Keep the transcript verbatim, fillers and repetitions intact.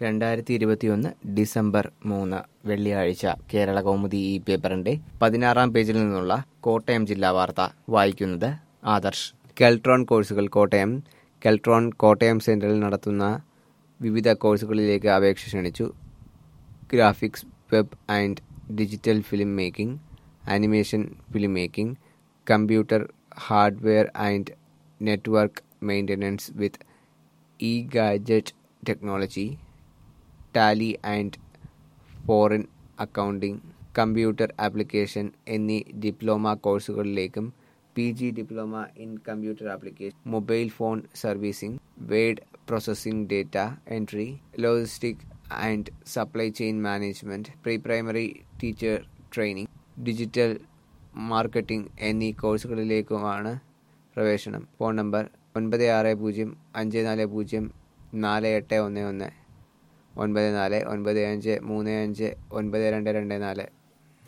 രണ്ടായിരത്തി ഇരുപത്തിയൊന്ന് ഡിസംബർ മൂന്ന് വെള്ളിയാഴ്ച കേരള കൗമുദി ഈ പേപ്പറിന്റെ പതിനാറാം പേജിൽ നിന്നുള്ള കോട്ടയം ജില്ലാ വാർത്ത വായിക്കുന്നത് ആദർശ്. കെൽട്രോൺ കോഴ്സുകൾ കോട്ടയം. കെൽട്രോൺ കോട്ടയം സെന്ററിൽ നടത്തുന്ന വിവിധ കോഴ്സുകളിലേക്ക് അപേക്ഷ ക്ഷണിച്ചു. Graphics, web and digital film making, animation film making, computer hardware and network maintenance with e gadget technology, Tally and foreign accounting, computer application എന്നീ ഡിപ്ലോമ കോഴ്സുകളിലേക്കും P G diploma in computer application, mobile phone servicing, word processing, data entry, logistic and supply chain management, pre primary teacher training, digital marketing എന്നീ കോഴ്സുകളിലേക്കുമാണ് പ്രവേശനം. Phone number ഒൻപത് ആറ് പൂജ്യം അഞ്ച് നാല് പൂജ്യം നാല് എട്ട് ഒന്ന് ഒന്ന്, ഒൻപത് നാല് ഒൻപത് അഞ്ച് മൂന്ന് അഞ്ച് ഒൻപത് രണ്ട് രണ്ട് നാല്.